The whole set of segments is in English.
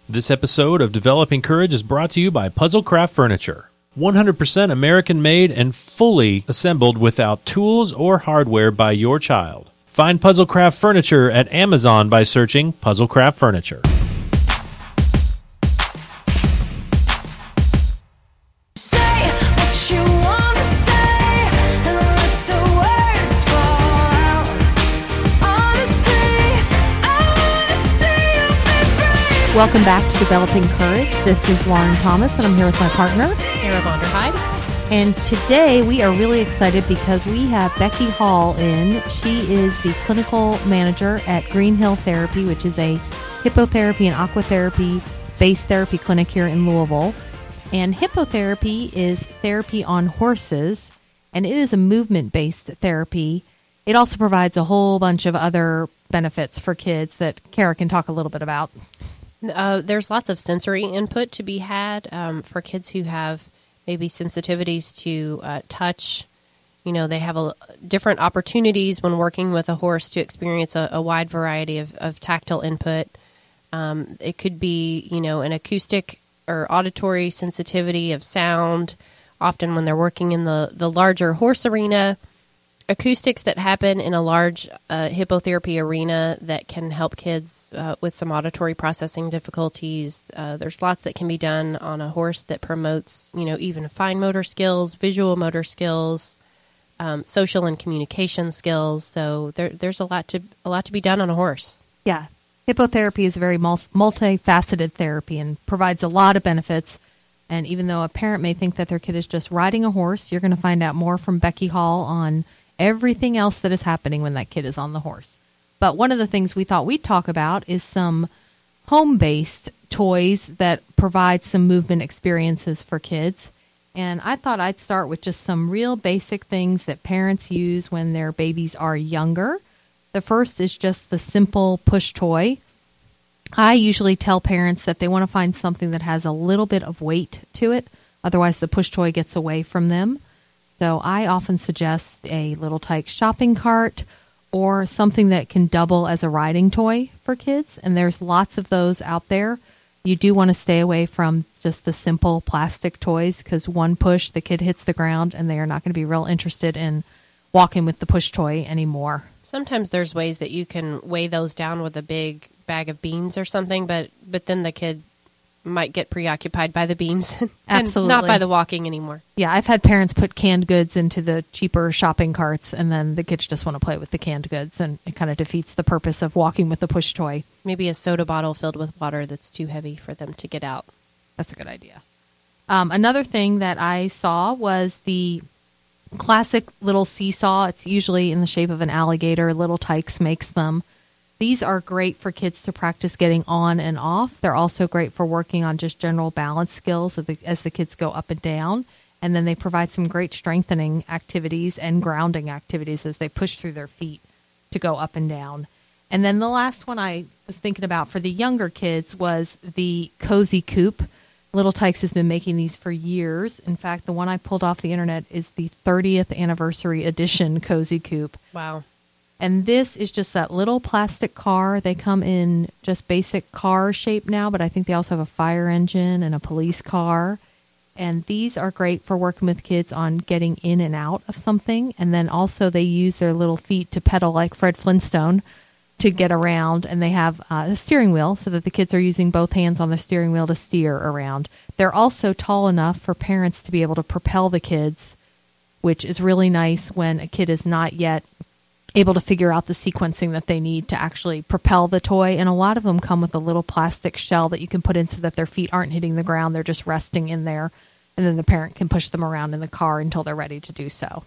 This episode of Developing Courage is brought to you by Puzzlecraft Furniture. 100% American-made and fully assembled without tools or hardware by your child. Find Puzzlecraft Furniture at Amazon by searching Puzzlecraft Furniture. Welcome back to Developing Courage. This is Lauren Thomas, and I'm here with my partner, Sarah Vonderheide. And today we are really excited because we have Becky Hall in. She is the clinical manager at Green Hill Therapy, which is a hippotherapy and aquatherapy-based therapy clinic here in Louisville. And hippotherapy is therapy on horses, and it is a movement-based therapy. It also provides a whole bunch of other benefits for kids that Kara can talk a little bit about. There's lots of sensory input to be had for kids who have maybe sensitivities to touch. You know, they have different opportunities when working with a horse to experience a wide variety of tactile input. It could be, an acoustic or auditory sensitivity of sound. Often when they're working in the larger horse arena, acoustics that happen in a large hippotherapy arena that can help kids with some auditory processing difficulties. There's lots that can be done on a horse that promotes, even fine motor skills, visual motor skills, social and communication skills. So there's a lot to be done on a horse. Yeah, hippotherapy is a very multifaceted therapy and provides a lot of benefits. And even though a parent may think that their kid is just riding a horse, you're going to find out more from Becky Hall on everything else that is happening when that kid is on the horse. But one of the things we thought we'd talk about is some home-based toys that provide some movement experiences for kids. And I thought I'd start with just some real basic things that parents use when their babies are younger. The first is just the simple push toy. I usually tell parents that they want to find something that has a little bit of weight to it. Otherwise, the push toy gets away from them. So I often suggest a Little Tikes shopping cart or something that can double as a riding toy for kids. And there's lots of those out there. You do want to stay away from just the simple plastic toys because one push, the kid hits the ground and they are not going to be real interested in walking with the push toy anymore. Sometimes there's ways that you can weigh those down with a big bag of beans or something, but then the kid might get preoccupied by the beans and Absolutely. Not by the walking anymore. Yeah, I've had parents put canned goods into the cheaper shopping carts, and then the kids just want to play with the canned goods, and it kind of defeats the purpose of walking with the push toy. Maybe a soda bottle filled with water that's too heavy for them to get out. That's a good idea. Another thing that I saw was the classic little seesaw. It's usually in the shape of an alligator. Little Tikes makes them. These are great for kids to practice getting on and off. They're also great for working on just general balance skills as the kids go up and down. And then they provide some great strengthening activities and grounding activities as they push through their feet to go up and down. And then the last one I was thinking about for the younger kids was the Cozy Coop. Little Tikes has been making these for years. In fact, the one I pulled off the internet is the 30th anniversary edition Cozy Coop. Wow. And this is just that little plastic car. They come in just basic car shape now, but I think they also have a fire engine and a police car. And these are great for working with kids on getting in and out of something. And then also they use their little feet to pedal like Fred Flintstone to get around. And they have a steering wheel so that the kids are using both hands on the steering wheel to steer around. They're also tall enough for parents to be able to propel the kids, which is really nice when a kid is not yet able to figure out the sequencing that they need to actually propel the toy. And a lot of them come with a little plastic shell that you can put in so that their feet aren't hitting the ground. They're just resting in there. And then the parent can push them around in the car until they're ready to do so.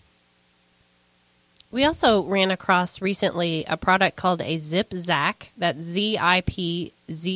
We also ran across recently a product called a Zip-Zac. That's Zipzac.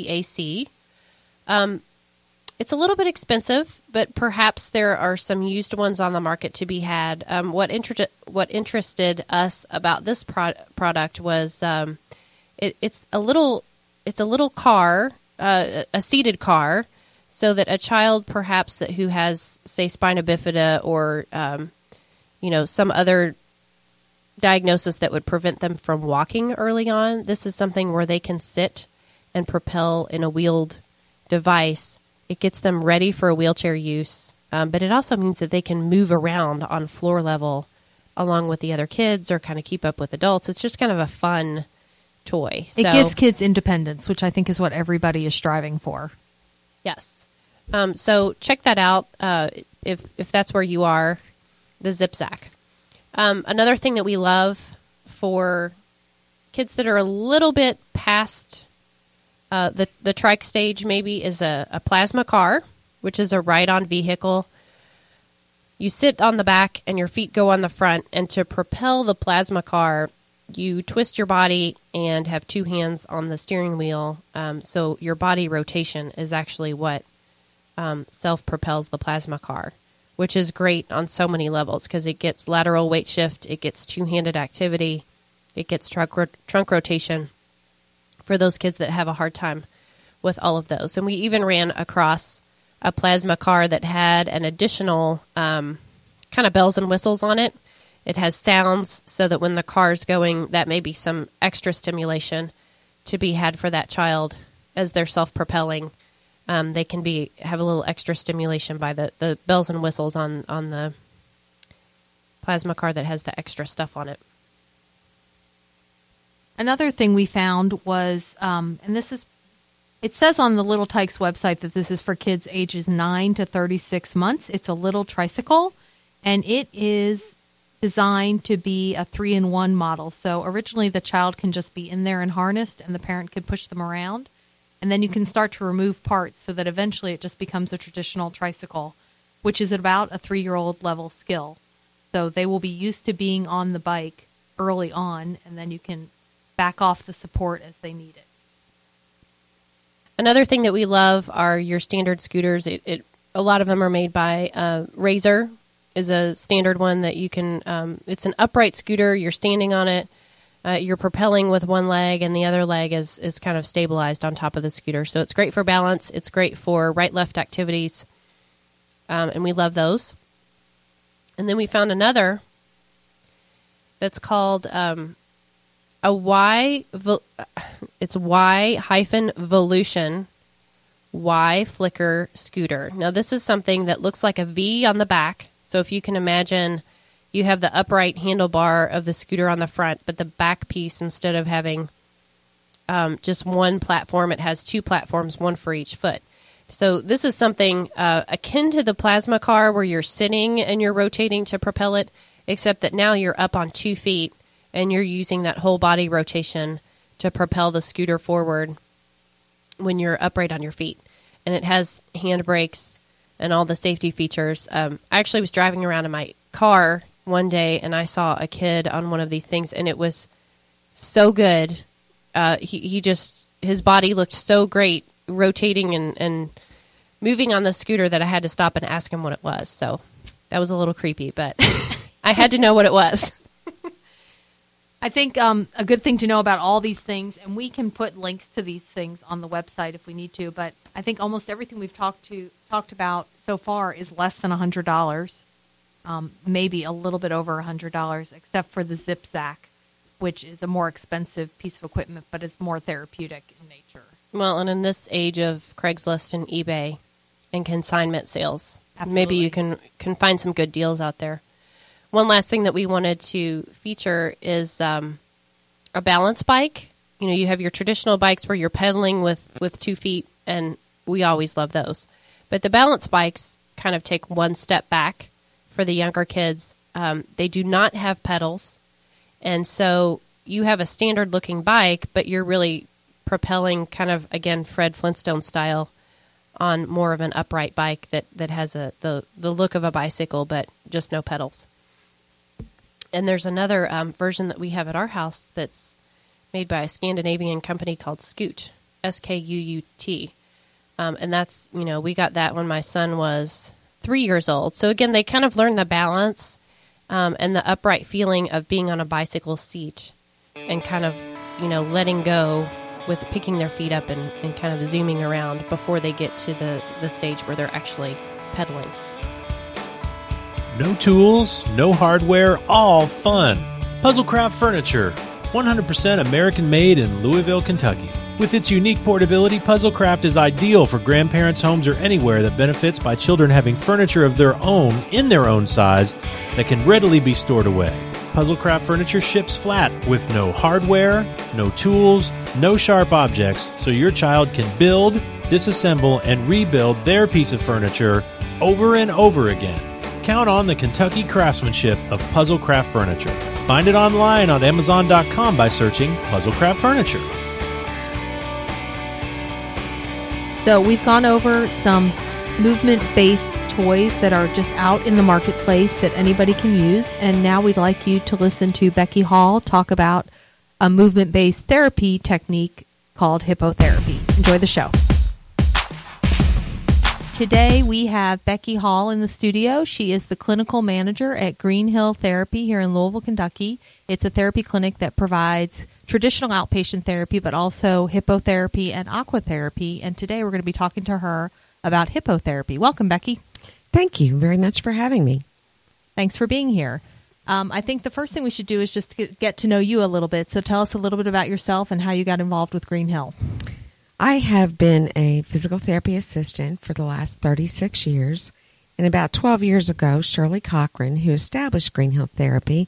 It's a little bit expensive, but perhaps there are some used ones on the market to be had. What interested us about this product was it's a little car, a seated car, so that a child perhaps who has, say, spina bifida or some other diagnosis that would prevent them from walking early on. This is something where they can sit and propel in a wheeled device, it gets them ready for wheelchair use, but it also means that they can move around on floor level along with the other kids or kind of keep up with adults. It's just kind of a fun toy. It gives kids independence, which I think is what everybody is striving for. Yes. So check that out if that's where you are, the Zip-Zac. Another thing that we love for kids that are a little bit past the trike stage maybe is a plasma car, which is a ride-on vehicle. You sit on the back and your feet go on the front, and to propel the plasma car, you twist your body and have two hands on the steering wheel. So your body rotation is actually what self-propels the plasma car, which is great on so many levels because it gets lateral weight shift, it gets two-handed activity, it gets trunk rotation for those kids that have a hard time with all of those. And we even ran across a plasma car that had an additional kind of bells and whistles on it. It has sounds so that when the car's going, that may be some extra stimulation to be had for that child as they're self-propelling. They can have a little extra stimulation by the bells and whistles on the plasma car that has the extra stuff on it. Another thing we found was, it says on the Little Tikes website that this is for kids ages 9 to 36 months. It's a little tricycle, and it is designed to be a 3-in-1 model. So originally the child can just be in there and harnessed, and the parent can push them around. And then you can start to remove parts so that eventually it just becomes a traditional tricycle, which is about a 3-year-old level skill. So they will be used to being on the bike early on, and then you can back off the support as they need it. Another thing that we love are your standard scooters. A lot of them are made by Razor is a standard one that you can, it's an upright scooter. You're standing on it. You're propelling with one leg, and the other leg is kind of stabilized on top of the scooter. So it's great for balance. It's great for right-left activities, and we love those. And then we found another that's called it's Y-Volution Y Flicker scooter. Now, this is something that looks like a V on the back. So if you can imagine, you have the upright handlebar of the scooter on the front, but the back piece, instead of having just one platform, it has two platforms, one for each foot. So this is something akin to the plasma car where you're sitting and you're rotating to propel it, except that now you're up on 2 feet and you're using that whole body rotation to propel the scooter forward when you're upright on your feet. And it has hand brakes and all the safety features. I actually was driving around in my car one day and I saw a kid on one of these things, and it was so good. His body looked so great rotating and moving on the scooter that I had to stop and ask him what it was. So that was a little creepy, but I had to know what it was. I think a good thing to know about all these things, and we can put links to these things on the website if we need to, but I think almost everything we've talked about so far is less than $100, maybe a little bit over $100, except for the Zip-Zac, which is a more expensive piece of equipment, but is more therapeutic in nature. Well, and in this age of Craigslist and eBay and consignment sales, Absolutely. Maybe you can find some good deals out there. One last thing that we wanted to feature is a balance bike. You know, you have your traditional bikes where you're pedaling with 2 feet, and we always love those. But the balance bikes kind of take one step back for the younger kids. They do not have pedals, and so you have a standard-looking bike, but you're really propelling kind of, again, Fred Flintstone style on more of an upright bike that has the look of a bicycle, but just no pedals. And there's another version that we have at our house that's made by a Scandinavian company called Scoot, Skuut. And that's, we got that when my son was 3 years old. So again, they kind of learn the balance and the upright feeling of being on a bicycle seat and kind of, letting go with picking their feet up and kind of zooming around before they get to the stage where they're actually pedaling. No tools, no hardware, all fun. Puzzlecraft Furniture, 100% American made in Louisville, Kentucky. With its unique portability, Puzzlecraft is ideal for grandparents' homes or anywhere that benefits by children having furniture of their own in their own size that can readily be stored away. Puzzlecraft furniture ships flat with no hardware, no tools, no sharp objects, so your child can build, disassemble, and rebuild their piece of furniture over and over again. Count on the Kentucky craftsmanship of Puzzlecraft furniture. Find it online on Amazon.com by searching Puzzlecraft furniture. So we've gone over some movement-based toys that are just out in the marketplace that anybody can use. And now we'd like you to listen to Becky Hall talk about a movement-based therapy technique called hippotherapy. Enjoy the show. Today we have Becky Hall in the studio. She is the clinical manager at Green Hill Therapy here in Louisville, Kentucky. It's a therapy clinic that provides traditional outpatient therapy, but also hippotherapy and aquatherapy. And today we're going to be talking to her about hippotherapy. Welcome, Becky. Thank you very much for having me. Thanks for being here. I think the first thing we should do is just get to know you a little bit. So tell us a little bit about yourself and how you got involved with Green Hill. I have been a physical therapy assistant for the last 36 years. And about 12 years ago, Shirley Cochran, who established Green Hill Therapy,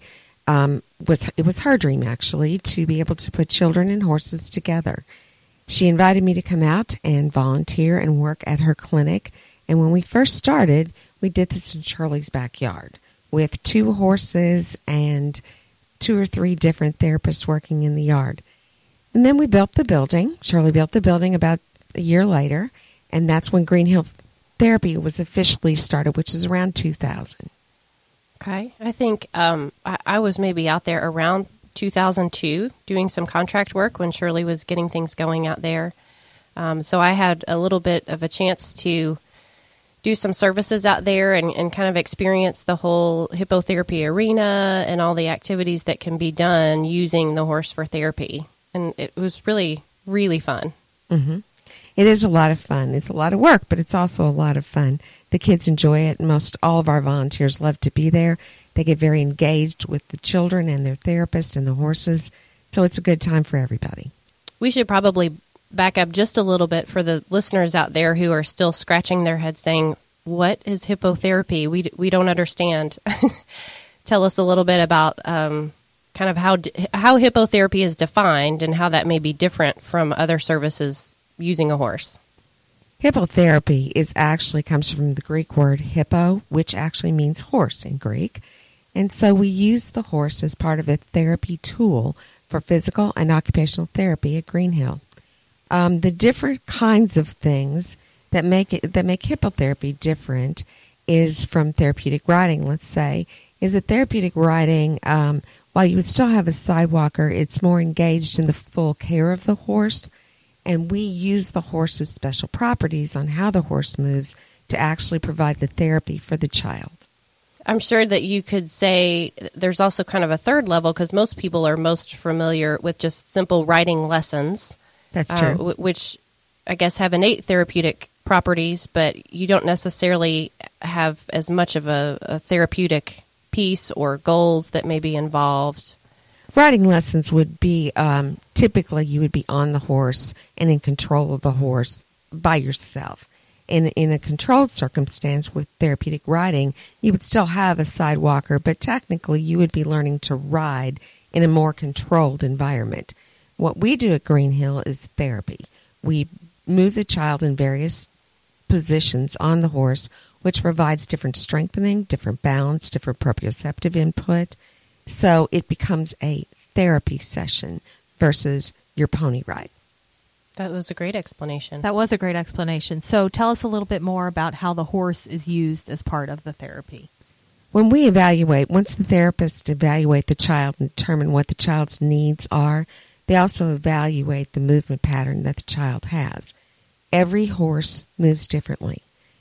it was her dream, actually, to be able to put children and horses together. She invited me to come out and volunteer and work at her clinic. And when we first started, we did this in Shirley's backyard with 2 horses and 2 or 3 different therapists working in the yard. And then we built the building. Shirley built the building about a year later, and that's when Green Hill Therapy was officially started, which is around 2000. Okay. I think I was maybe out there around 2002 doing some contract work when Shirley was getting things going out there. So I had a little bit of a chance to do some services out there and kind of experience the whole hippotherapy arena and all the activities that can be done using the horse for therapy. And it was really, really fun. Mm-hmm. It is a lot of fun. It's a lot of work, but it's also a lot of fun. The kids enjoy it. Most all of our volunteers love to be there. They get very engaged with the children and their therapist and the horses. So it's a good time for everybody. We should probably back up just a little bit for the listeners out there who are still scratching their heads saying, what is hippotherapy? We don't understand. Tell us a little bit about kind of how hippotherapy is defined and how that may be different from other services using a horse. Hippotherapy comes from the Greek word hippo, which actually means horse in Greek. And so we use the horse as part of a therapy tool for physical and occupational therapy at Green Hill. The different kinds of things that make hippotherapy different is from therapeutic riding, let's say, is that therapeutic riding, while you would still have a sidewalker, it's more engaged in the full care of the horse. And we use the horse's special properties on how the horse moves to actually provide the therapy for the child. I'm sure that you could say there's also kind of a third level because most people are most familiar with just simple riding lessons. That's true. Which I guess have innate therapeutic properties, but you don't necessarily have as much of a therapeutic piece or goals that may be involved. Riding lessons would be, typically you would be on the horse and in control of the horse by yourself. In a controlled circumstance with therapeutic riding, you would still have a sidewalker, but technically you would be learning to ride in a more controlled environment. What we do at Green Hill is therapy. We move the child in various positions on the horse, which provides different strengthening, different balance, different proprioceptive input. So it becomes a therapy session versus your pony ride. That was a great explanation. That was a great explanation. So tell us a little bit more about how the horse is used as part of the therapy. When we evaluate, once the therapists evaluate the child and determine what the child's needs are, they also evaluate the movement pattern that the child has. Every horse moves differently.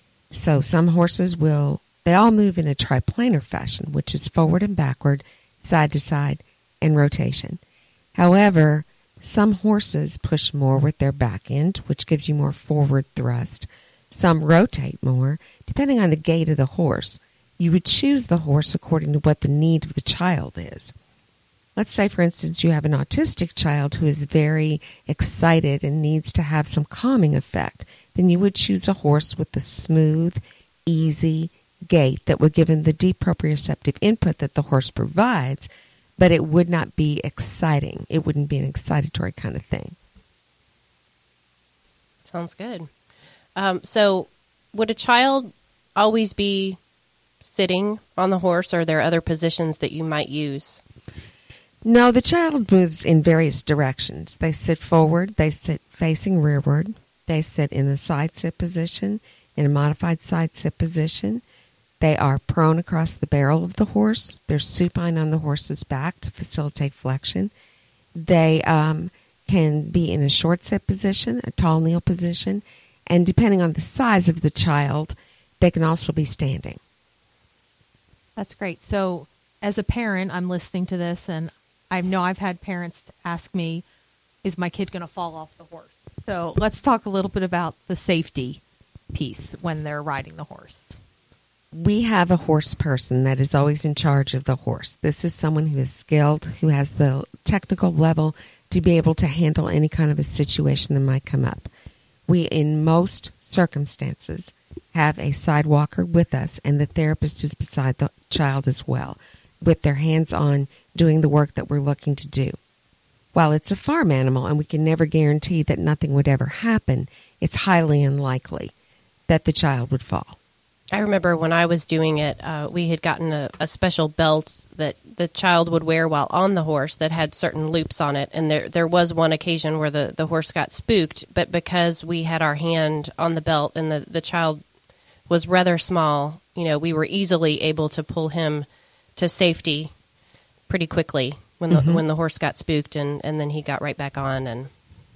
So some horses they all move in a triplanar fashion, which is forward and backward, side to side, and rotation. However, some horses push more with their back end, which gives you more forward thrust. Some rotate more, depending on the gait of the horse. You would choose the horse according to what the need of the child is. Let's say, for instance, you have an autistic child who is very excited and needs to have some calming effect. Then you would choose a horse with a smooth, easy gait that would give him the deep proprioceptive input that the horse provides, but it would not be exciting. It wouldn't be an excitatory kind of thing. Sounds good. So would a child always be sitting on the horse, or are there other positions that you might use? No, the child moves in various directions. They sit forward, they sit facing rearward, they sit in a side sit position, in a modified side sit position. They are prone across the barrel of the horse. They're supine on the horse's back to facilitate flexion. They can be in a short sit position, a tall kneel position, and depending on the size of the child, they can also be standing. That's great. So as a parent, I'm listening to this, and I know I've had parents ask me, is my kid going to fall off the horse? So let's talk a little bit about the safety piece when they're riding the horse. We have a horse person that is always in charge of the horse. This is someone who is skilled, who has the technical level to be able to handle any kind of a situation that might come up. We, in most circumstances, have a sidewalker with us, and the therapist is beside the child as well, with their hands on doing the work that we're looking to do. While it's a farm animal and we can never guarantee that nothing would ever happen, it's highly unlikely that the child would fall. I remember when I was doing it, we had gotten a special belt that the child would wear while on the horse that had certain loops on it. And there was one occasion where the horse got spooked, but because we had our hand on the belt and the child was rather small, we were easily able to pull him to safety pretty quickly when the horse got spooked, and then he got right back on. And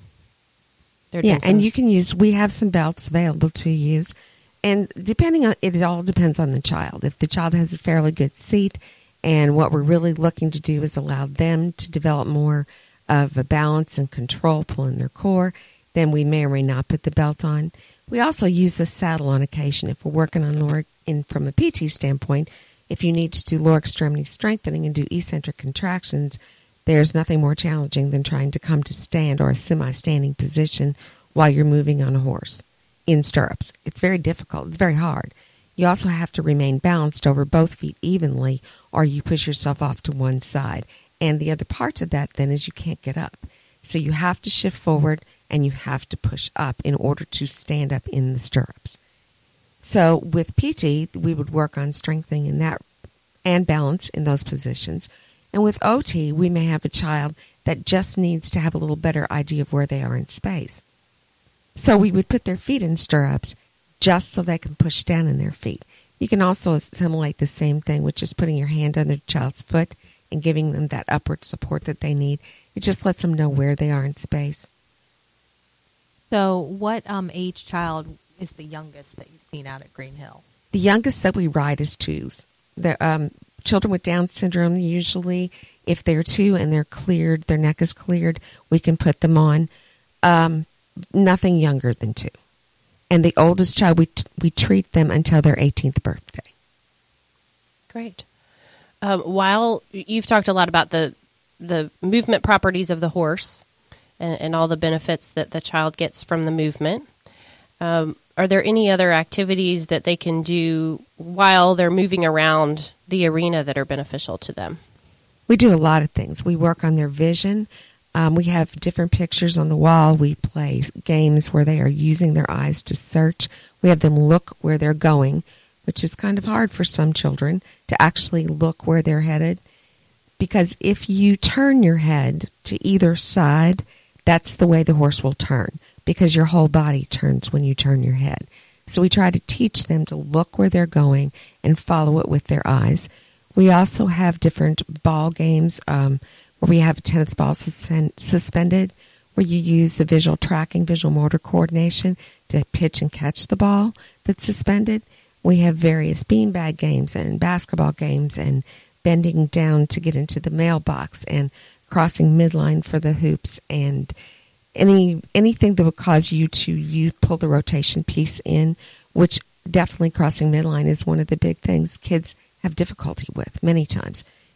and you can use, we have some belts available to use. And depending on it all depends on the child. If the child has a fairly good seat, and what we're really looking to do is allow them to develop more of a balance and control, pulling their core, then we may or may not put the belt on. We also use the saddle on occasion if we're working on lower, from a PT standpoint. If you need to do lower extremity strengthening and do eccentric contractions, there's nothing more challenging than trying to come to stand or a semi-standing position while you're moving on a horse in stirrups. It's very difficult. It's very hard. You also have to remain balanced over both feet evenly, or you push yourself off to one side. And the other part of that then is you can't get up. So you have to shift forward and you have to push up in order to stand up in the stirrups. So with PT, we would work on strengthening in that and balance in those positions. And with OT, we may have a child that just needs to have a little better idea of where they are in space. So we would put their feet in stirrups just so they can push down in their feet. You can also assimilate the same thing with just putting your hand on the child's foot and giving them that upward support that they need. It just lets them know where they are in space. So what age child is the youngest that you've seen out at Green Hill? The youngest that we ride is 2s. The children with Down syndrome, usually, if they're 2 and they're cleared, their neck is cleared, we can put them on. Nothing younger than 2. And the oldest child, we treat them until their 18th birthday. Great. While you've talked a lot about the movement properties of the horse and all the benefits that the child gets from the movement, are there any other activities that they can do while they're moving around the arena that are beneficial to them? We do a lot of things. We work on their vision. We have different pictures on the wall. We play games where they are using their eyes to search. We have them look where they're going, which is kind of hard for some children to actually look where they're headed. Because if you turn your head to either side, that's the way the horse will turn, because your whole body turns when you turn your head. So we try to teach them to look where they're going and follow it with their eyes. We also have different ball games where we have a tennis ball suspended, where you use the visual tracking, visual motor coordination to pitch and catch the ball that's suspended. We have various beanbag games and basketball games and bending down to get into the mailbox and crossing midline for the hoops and anything that would cause you to pull the rotation piece in, which definitely crossing midline is one of the big things kids have difficulty with many times.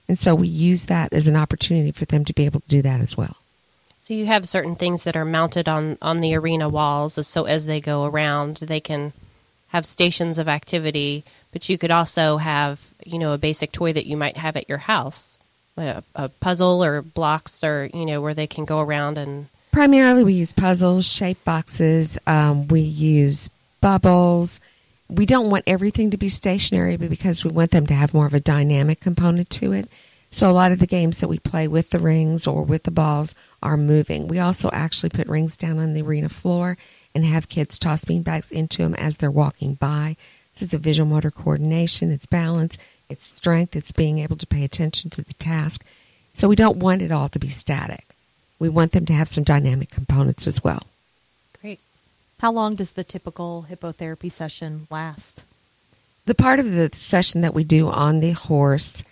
And so we use that as an opportunity for them to be able to do that as well. So you have certain things that are mounted on the arena walls, so as they go around, they can have stations of activity, but you could also have, a basic toy that you might have at your house, a puzzle or blocks or, where they can go around and... Primarily we use puzzles, shape boxes, we use bubbles. We don't want everything to be stationary, but because we want them to have more of a dynamic component to it. So a lot of the games that we play with the rings or with the balls are moving. We also actually put rings down on the arena floor and have kids toss beanbags into them as they're walking by. This is a visual motor coordination, it's balance, it's strength, it's being able to pay attention to the task. So we don't want it all to be static. We want them to have some dynamic components as well. Great. How long does the typical hippotherapy session last? The part of the session that we do on the horse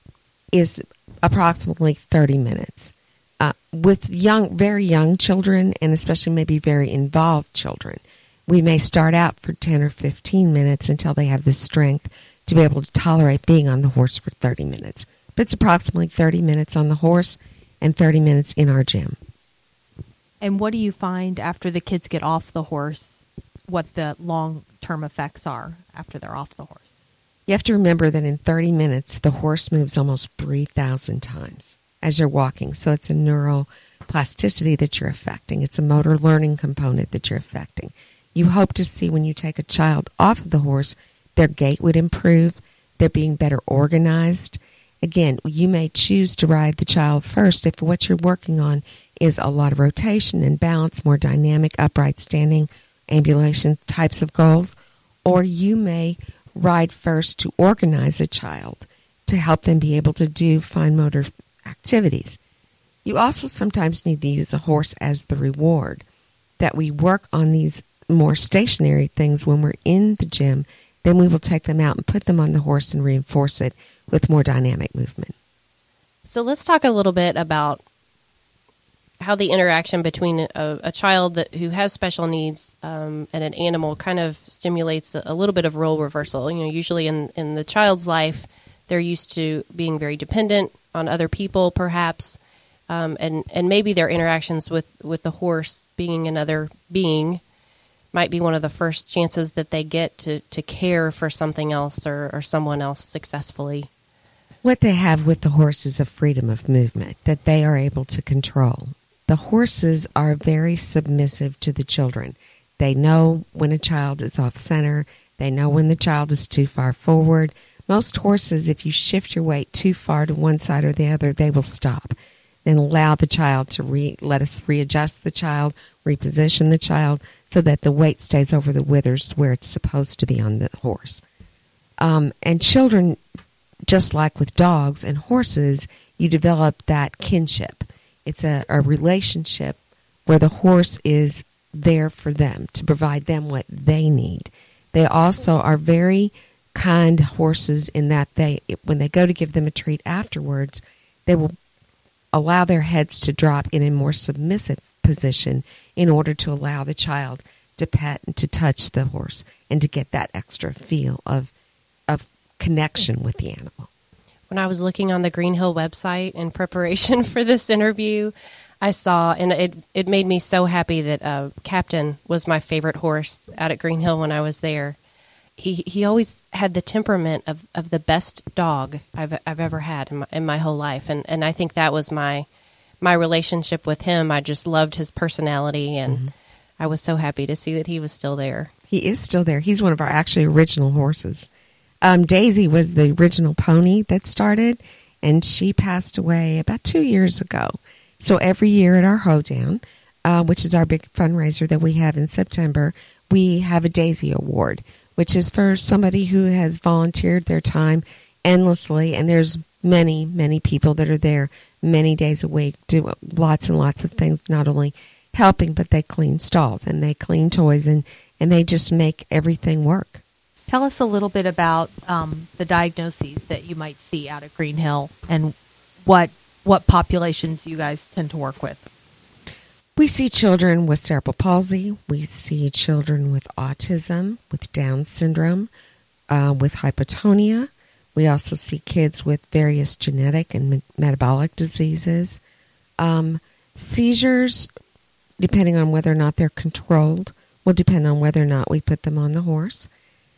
is approximately 30 minutes. With very young children, and especially maybe very involved children, we may start out for 10 or 15 minutes until they have the strength to be able to tolerate being on the horse for 30 minutes. But it's approximately 30 minutes on the horse and 30 minutes in our gym. And what do you find after the kids get off the horse, what the long-term effects are after they're off the horse? You have to remember that in 30 minutes, the horse moves almost 3,000 times as you're walking. So it's a neuroplasticity that you're affecting. It's a motor learning component that you're affecting. You hope to see when you take a child off of the horse, their gait would improve, they're being better organized. Again, you may choose to ride the child first if what you're working on is a lot of rotation and balance, more dynamic, upright standing, ambulation types of goals, or you may ride first to organize a child to help them be able to do fine motor activities. You also sometimes need to use a horse as the reward, that we work on these more stationary things when we're in the gym, then we will take them out and put them on the horse and reinforce it with more dynamic movement. So let's talk a little bit about how the interaction between a child who has special needs and an animal kind of stimulates a little bit of role reversal. Usually in the child's life, they're used to being very dependent on other people, perhaps, and maybe their interactions with the horse, being another being, might be one of the first chances that they get to care for something else or someone else successfully. What they have with the horse is a freedom of movement that they are able to control. The horses are very submissive to the children. They know when a child is off center. They know when the child is too far forward. Most horses, if you shift your weight too far to one side or the other, they will stop and allow the child to let us readjust the child, reposition the child so that the weight stays over the withers where it's supposed to be on the horse. And children, just like with dogs and horses, you develop that kinship. It's a relationship where the horse is there for them to provide them what they need. They also are very kind horses in that when they go to give them a treat afterwards, they will allow their heads to drop in a more submissive position in order to allow the child to pet and to touch the horse and to get that extra feel of connection with the animal. When I was looking on the Green Hill website in preparation for this interview, I saw, and it made me so happy that Captain was my favorite horse out at Green Hill when I was there. He always had the temperament of the best dog I've ever had in my whole life, and I think that was my relationship with him. I just loved his personality, and I was so happy to see that he was still there. He is still there. He's one of our actually original horses. Daisy was the original pony that started, and she passed away about 2 years ago. So every year at our hoedown, which is our big fundraiser that we have in September, we have a Daisy Award, which is for somebody who has volunteered their time endlessly. And there's many, many people that are there many days a week, do lots and lots of things, not only helping, but they clean stalls and they clean toys and they just make everything work. Tell us a little bit about the diagnoses that you might see out at Green Hill and what populations you guys tend to work with. We see children with cerebral palsy. We see children with autism, with Down syndrome, with hypotonia. We also see kids with various genetic and metabolic diseases. Seizures, depending on whether or not they're controlled, will depend on whether or not we put them on the horse.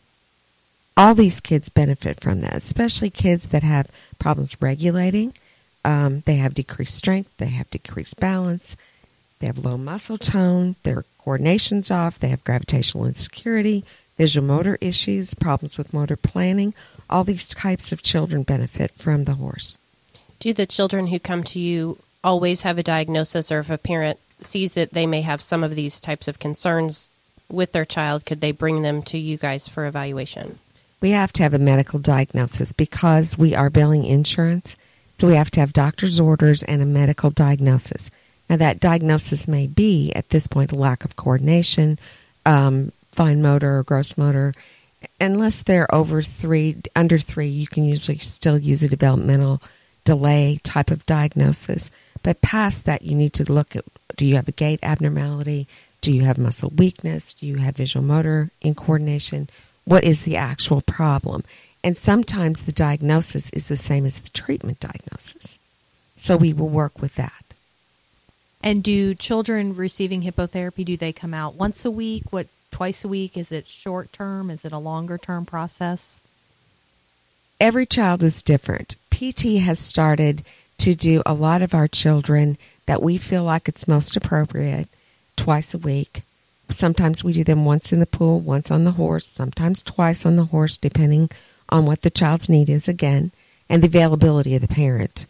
All these kids benefit from that, especially kids that have problems regulating. They have decreased strength, they have decreased balance, they have low muscle tone, their coordination's off, they have gravitational insecurity, visual motor issues, problems with motor planning. All these types of children benefit from the horse. Do the children who come to you always have a diagnosis, or if a parent sees that they may have some of these types of concerns with their child, could they bring them to you guys for evaluation? We have to have a medical diagnosis because we are billing insurance, so we have to have doctor's orders and a medical diagnosis. Now, that diagnosis may be, at this point, a lack of coordination, fine motor or gross motor. Unless they're under 3, you can usually still use a developmental delay type of diagnosis. But past that, you need to look at, do you have a gait abnormality? Do you have muscle weakness? Do you have visual motor incoordination? What is the actual problem? And sometimes the diagnosis is the same as the treatment diagnosis. So we will work with that. And do children receiving hippotherapy, do they come out once a week? Twice a week? Is it short term? Is it a longer term process? Every child is different. PT has started to do a lot of our children that we feel like it's most appropriate twice a week. Sometimes we do them once in the pool, once on the horse, sometimes twice on the horse, depending on what the child's need is, again, and the availability of the parent.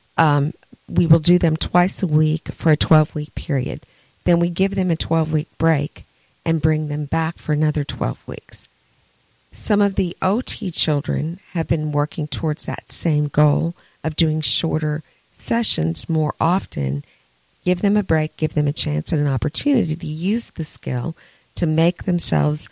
We will do them twice a week for a 12-week period. Then we give them a 12-week break and bring them back for another 12 weeks. Some of the OT children have been working towards that same goal of doing shorter sessions more often. Give them a break, give them a chance and an opportunity to use the skill to make themselves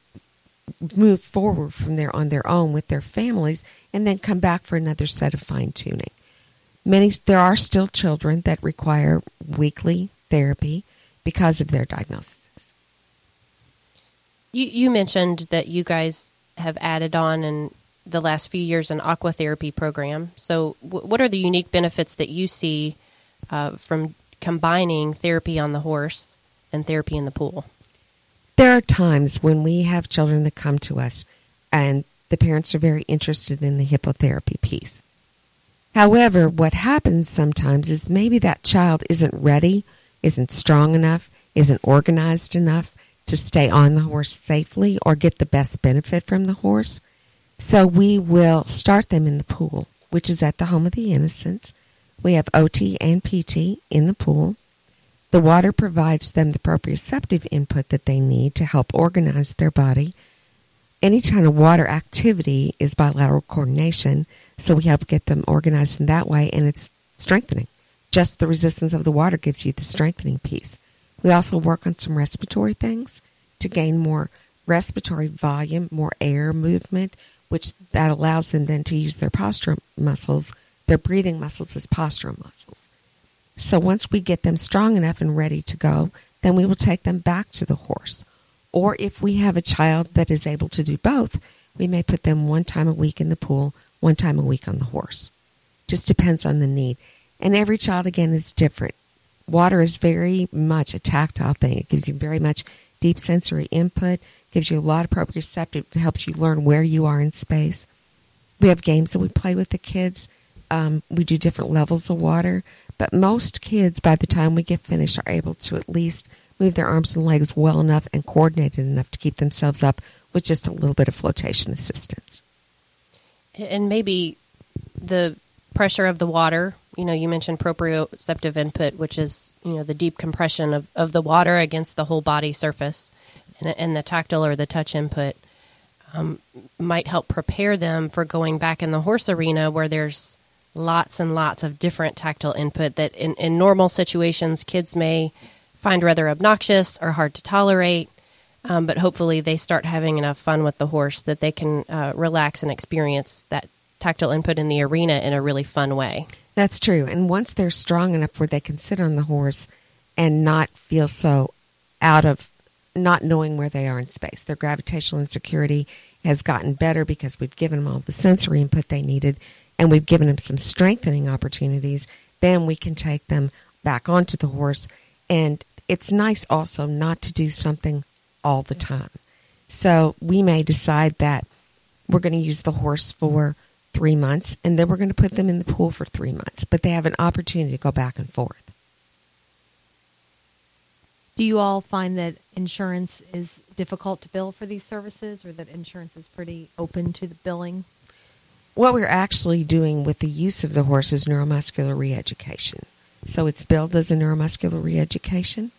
move forward from there on their own with their families, and then come back for another set of fine-tuning. There are still children that require weekly therapy because of their diagnoses. You mentioned that you guys have added on in the last few years an aquatherapy program. So what are the unique benefits that you see from combining therapy on the horse and therapy in the pool? There are times when we have children that come to us and the parents are very interested in the hippotherapy piece. However, what happens sometimes is maybe that child isn't ready, isn't strong enough, isn't organized enough to stay on the horse safely or get the best benefit from the horse. So we will start them in the pool, which is at the Home of the Innocents. We have OT and PT in the pool. The water provides them the proprioceptive input that they need to help organize their body. Any kind of water activity is bilateral coordination, so we help get them organized in that way, and it's strengthening. Just the resistance of the water gives you the strengthening piece. We also work on some respiratory things to gain more respiratory volume, more air movement, which that allows them then to use their postural muscles, their breathing muscles as postural muscles. So once we get them strong enough and ready to go, then we will take them back to the horse. Or if we have a child that is able to do both, we may put them 1 time a week in the pool, 1 time a week on the horse. Just depends on the need. And every child, again, is different. Water is very much a tactile thing. It gives you very much deep sensory input, gives you a lot of proprioceptive, it helps you learn where you are in space. We have games that we play with the kids. We do different levels of water. But most kids, by the time we get finished, are able to at least move their arms and legs well enough and coordinated enough to keep themselves up with just a little bit of flotation assistance. And maybe the pressure of the water, you mentioned proprioceptive input, which is, the deep compression of the water against the whole body surface, and the tactile or the touch input might help prepare them for going back in the horse arena where there's lots and lots of different tactile input that in normal situations kids may find rather obnoxious or hard to tolerate, but hopefully they start having enough fun with the horse that they can relax and experience that tactile input in the arena in a really fun way. That's true. And once they're strong enough where they can sit on the horse and not feel so out of not knowing where they are in space, their gravitational insecurity has gotten better because we've given them all the sensory input they needed and we've given them some strengthening opportunities, then we can take them back onto the horse. And it's nice also not to do something all the time. So we may decide that we're going to use the horse for 3 months, and then we're going to put them in the pool for 3 months. But they have an opportunity to go back and forth. Do you all find that insurance is difficult to bill for these services, or that insurance is pretty open to the billing? What we're actually doing with the use of the horse is neuromuscular reeducation. So it's billed as a neuromuscular reeducation.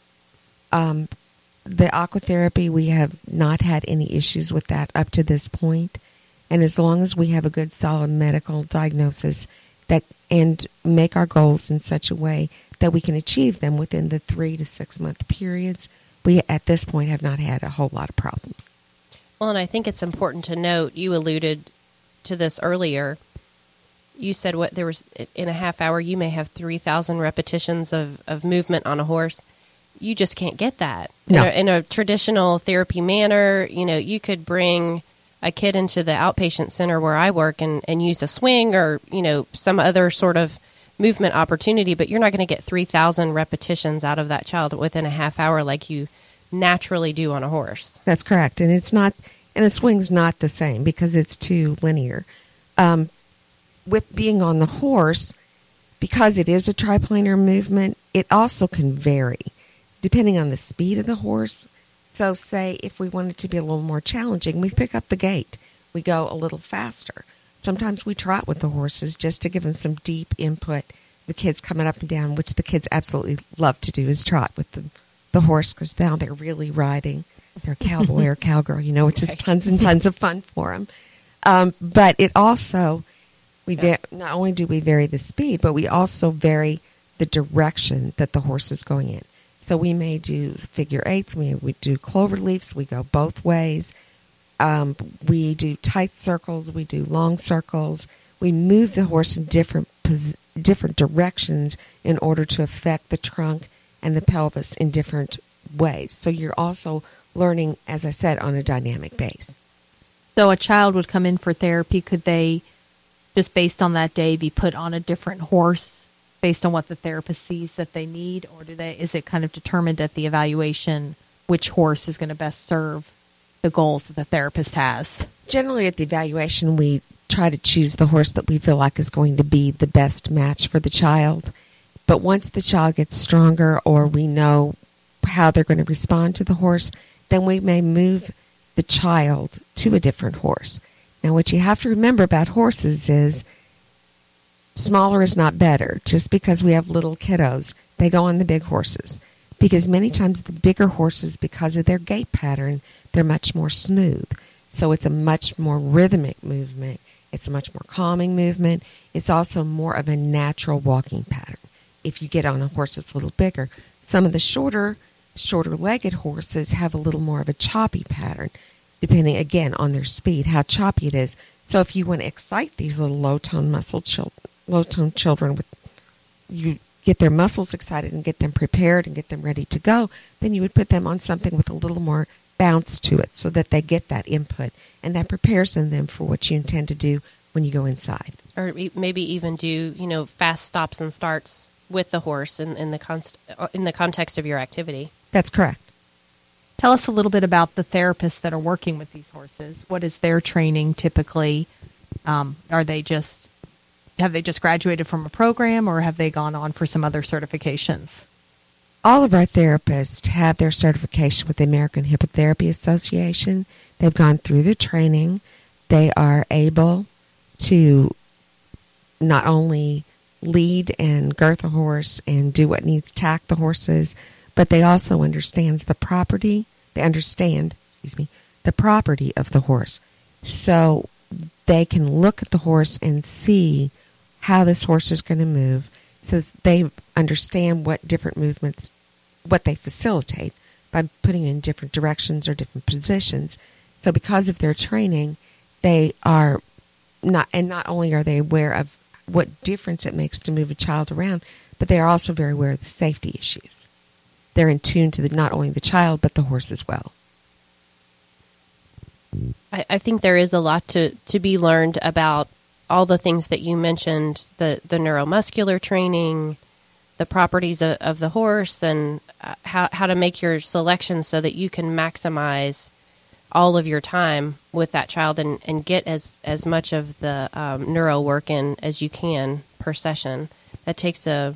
The aquatherapy, we have not had any issues with that up to this point. And as long as we have a good, solid medical diagnosis and make our goals in such a way that we can achieve them within the 3 to 6 month periods, we at this point have not had a whole lot of problems. Well, and I think it's important to note, you alluded to this earlier. You said there was in a half hour, you may have 3,000 repetitions of movement on a horse. You just can't get that. No. In a traditional therapy manner, you could bring a kid into the outpatient center where I work and use a swing or, some other sort of movement opportunity, but you're not going to get 3,000 repetitions out of that child within a half hour like you naturally do on a horse. That's correct. And the swing's not the same because it's too linear. With being on the horse, because it is a triplanar movement, it also can vary depending on the speed of the horse. So say if we want it to be a little more challenging, we pick up the gait. We go a little faster. Sometimes we trot with the horses just to give them some deep input. The kids coming up and down, which the kids absolutely love to do, is trot with the horse because now they're really riding. They're a cowboy or cowgirl, which is tons and tons of fun for them. But it also, not only do we vary the speed, but we also vary the direction that the horse is going in. So we may do figure eights, we do clover leaves, we go both ways. We do tight circles, we do long circles. We move the horse in different directions in order to affect the trunk and the pelvis in different ways. So you're also learning, as I said, on a dynamic base. So a child would come in for therapy. Could they, just based on that day, be put on a different horse based on what the therapist sees that they need? Or is it kind of determined at the evaluation which horse is going to best serve the goals that the therapist has? Generally, at the evaluation, we try to choose the horse that we feel like is going to be the best match for the child. But once the child gets stronger or we know how they're going to respond to the horse, then we may move the child to a different horse. Now, what you have to remember about horses is smaller is not better. Just because we have little kiddos, they go on the big horses. Because many times the bigger horses, because of their gait pattern, they're much more smooth. So it's a much more rhythmic movement. It's a much more calming movement. It's also more of a natural walking pattern. If you get on a horse that's a little bigger, some of the shorter-legged horses have a little more of a choppy pattern, depending, again, on their speed, how choppy it is. So if you want to excite these little low-tone children, you get their muscles excited and get them prepared and get them ready to go, then you would put them on something with a little more bounce to it so that they get that input, and that prepares them for what you intend to do when you go inside. Or maybe even do, fast stops and starts with the horse in the context of your activity. That's correct. Tell us a little bit about the therapists that are working with these horses. What is their training typically? Have they just graduated from a program, or have they gone on for some other certifications? All of our therapists have their certification with the American Hippotherapy Association. They've gone through the training. They are able to not only lead and girth a horse and do what needs to tack the horses, but they also understand the property of the horse. So they can look at the horse and see how this horse is going to move, so they understand what different movements, what they facilitate by putting in different directions or different positions. So because of their training, they are not only are they aware of what difference it makes to move a child around, but they are also very aware of the safety issues. They're in tune to not only the child, but the horse as well. I think there is a lot to be learned about all the things that you mentioned, the neuromuscular training, the properties of the horse, and how to make your selections so that you can maximize all of your time with that child and get as much of the neuro work in as you can per session. That takes a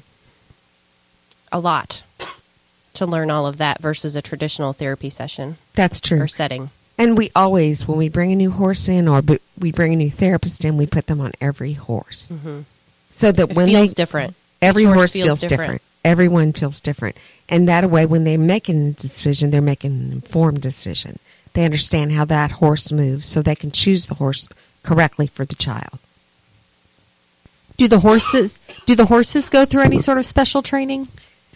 lot to learn all of that versus a traditional therapy session. That's true. Or setting. And we always, when we bring a new horse in or we bring a new therapist in, we put them on every horse. Mm-hmm. So that It when feels different. Every Each horse feels different. Everyone feels different. And that way, when they're making a decision, they're making an informed decision. They understand how that horse moves so they can choose the horse correctly for the child. Do the horses go through any sort of special training?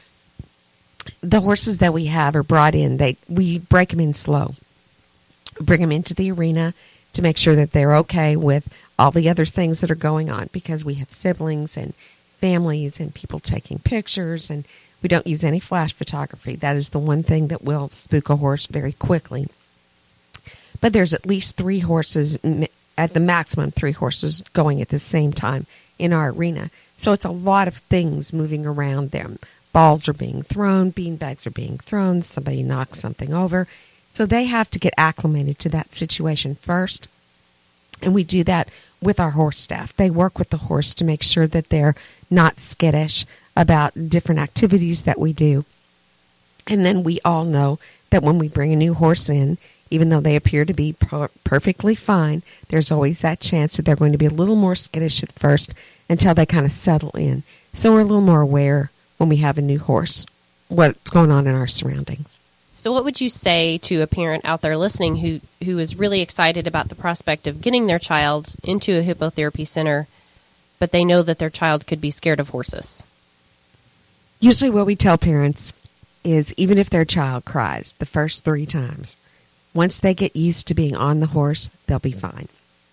The horses that we have are brought in. We break them in slow. Bring them into the arena to make sure that they're okay with all the other things that are going on, because we have siblings and families and people taking pictures, and we don't use any flash photography. That is the one thing that will spook a horse very quickly. But there's at least 3 horses, at the maximum 3 horses going at the same time in our arena. So it's a lot of things moving around them. Balls are being thrown, beanbags are being thrown, somebody knocks something over. So they have to get acclimated to that situation first. And we do that with our horse staff. They work with the horse to make sure that they're not skittish about different activities that we do. And then we all know that when we bring a new horse in, even though they appear to be perfectly fine, there's always that chance that they're going to be a little more skittish at first until they kind of settle in. So we're a little more aware when we have a new horse, what's going on in our surroundings. So what would you say to a parent out there listening who is really excited about the prospect of getting their child into a hippotherapy center, but they know that their child could be scared of horses? Usually what we tell parents is even if their child cries the first 3 times, once they get used to being on the horse, they'll be fine.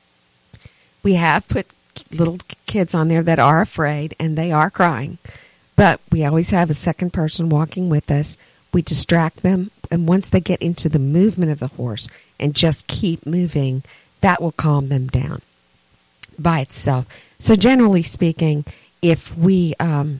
We have put little kids on there that are afraid and they are crying, but we always have a second person walking with us. We distract them, and once they get into the movement of the horse and just keep moving, that will calm them down by itself. So generally speaking, if we,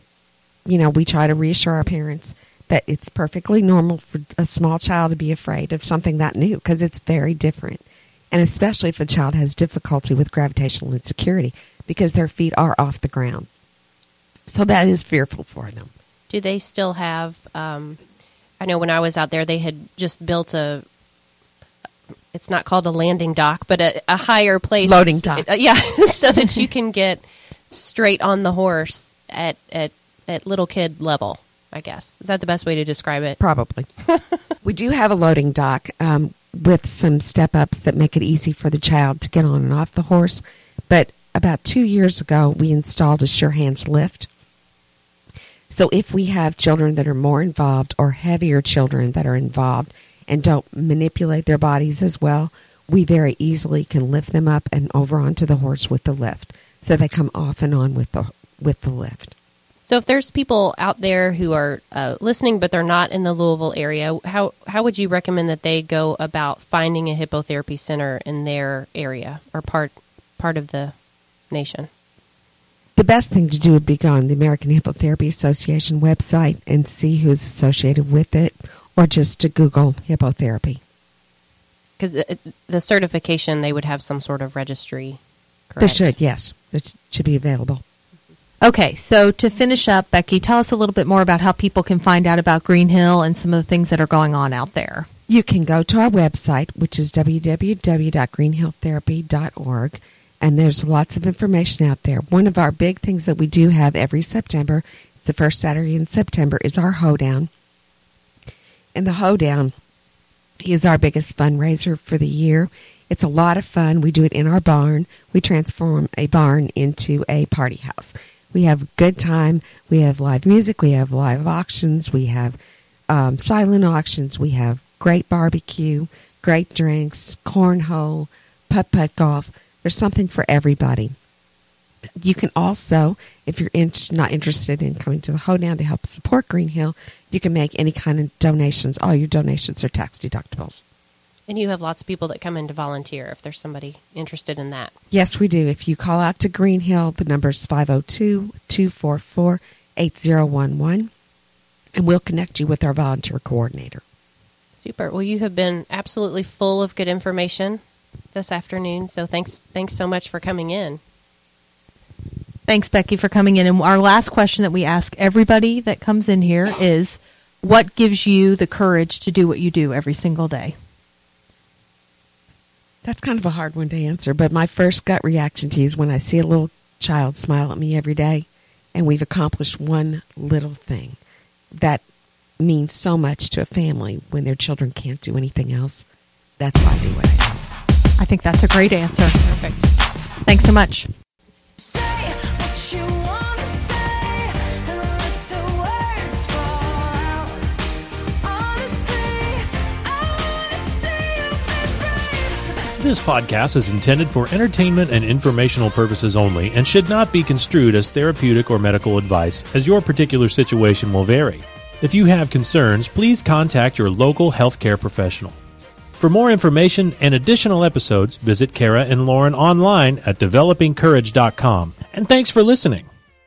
we try to reassure our parents that it's perfectly normal for a small child to be afraid of something that new, because it's very different. And especially if a child has difficulty with gravitational insecurity, because their feet are off the ground. So that is fearful for them. Do they still have... I know when I was out there, they had just built it's not called a landing dock, but a higher place. Loading dock. Yeah, so that you can get straight on the horse at little kid level, I guess. Is that the best way to describe it? Probably. We do have a loading dock with some step-ups that make it easy for the child to get on and off the horse. But about 2 years ago, we installed a Sure Hands lift. So if we have children that are more involved or heavier children that are involved and don't manipulate their bodies as well, we very easily can lift them up and over onto the horse with the lift. So they come off and on with the lift. So if there's people out there who are listening but they're not in the Louisville area, how would you recommend that they go about finding a hippotherapy center in their area or part of the nation? The best thing to do would be go on the American Hippotherapy Association website and see who's associated with it, or just to Google hippotherapy. Because the certification, they would have some sort of registry, correct? They should, yes. It should be available. Okay, so to finish up, Becky, tell us a little bit more about how people can find out about Green Hill and some of the things that are going on out there. You can go to our website, which is www.greenhilltherapy.org. And there's lots of information out there. One of our big things that we do have every September, the first Saturday in September, is our hoedown. And the hoedown is our biggest fundraiser for the year. It's a lot of fun. We do it in our barn. We transform a barn into a party house. We have a good time. We have live music. We have live auctions. We have silent auctions. We have great barbecue, great drinks, cornhole, putt-putt golf. There's something for everybody. You can also, if you're not interested in coming to the hoedown to help support Green Hill, you can make any kind of donations. All your donations are tax deductibles. And you have lots of people that come in to volunteer if there's somebody interested in that. Yes, we do. If you call out to Green Hill, the number is 502-244-8011, and we'll connect you with our volunteer coordinator. Super. Well, you have been absolutely full of good information this afternoon, so thanks so much for coming in. Thanks, Becky, for coming in. And our last question that we ask everybody that comes in here is, what gives you the courage to do what you do every single day? That's kind of a hard one to answer, but my first gut reaction to you is when I see a little child smile at me every day, and we've accomplished one little thing that means so much to a family when their children can't do anything else. That's why I do what I do. I think that's a great answer. Perfect. Thanks so much. Say what you wanna say, and let the words fall out. Honestly, I wanna see you be brave. This podcast is intended for entertainment and informational purposes only and should not be construed as therapeutic or medical advice, as your particular situation will vary. If you have concerns, please contact your local healthcare professional. For more information and additional episodes, visit Kara and Lauren online at developingcourage.com. And thanks for listening.